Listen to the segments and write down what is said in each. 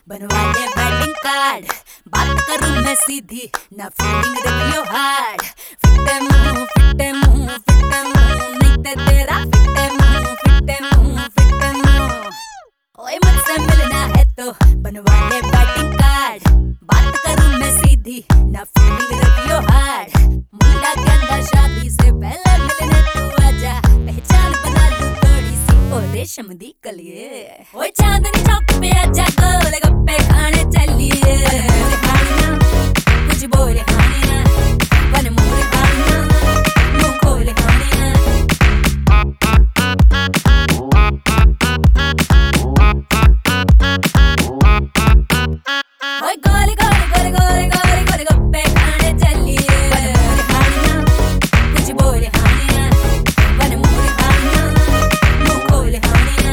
बनवा ले wedding card, बात करूं मैं सीधी, ना फीलिंग रखियो हार्ड। फिटे मुंह फिटे मुंह फिटे मुंह, नहीं ते तेरा फिटे मुंह फिटे मुंह फिटे मुंह। ओए मुझसे मिलना है तो बनवा ले वेडिंग कार्ड, बात करूं मैं सीधी, ना फीलिंग रखियो हार्ड। मुंडा कहता शादी से पहले मिलने तू आजा, पहचान बना लूं थोड़ी सी ओ रेशम दी कलिए। ओए चांदनी चौक पे आजा, गोलगप्पे खाने चलिए। कुछ बोले खाने ना, वन मोरे खाने ना, मुंह खोले खाने ना। ओए गोले गोले गोले गोले गोले गोलगप्पे खाने चलिए। कुछ बोले खाने ना, वन मोरे खाने ना, मुंह खोले खाने ना।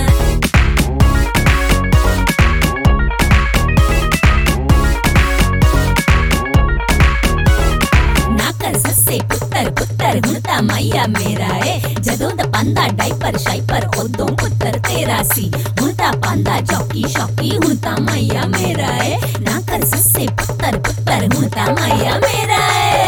ना कर सस्से पुत्तर पुत्तर, हुणता मैया मेरा है। जदों दा पांदा डाइपर शाइपर, उदों पुत्तर तेरा सी। हुणता पांदा जॉकी शॉकी, हुणता मैया मेरा है। ना कर सस्से पुत्तर पुत्तर, हुणता मैया मेरा है।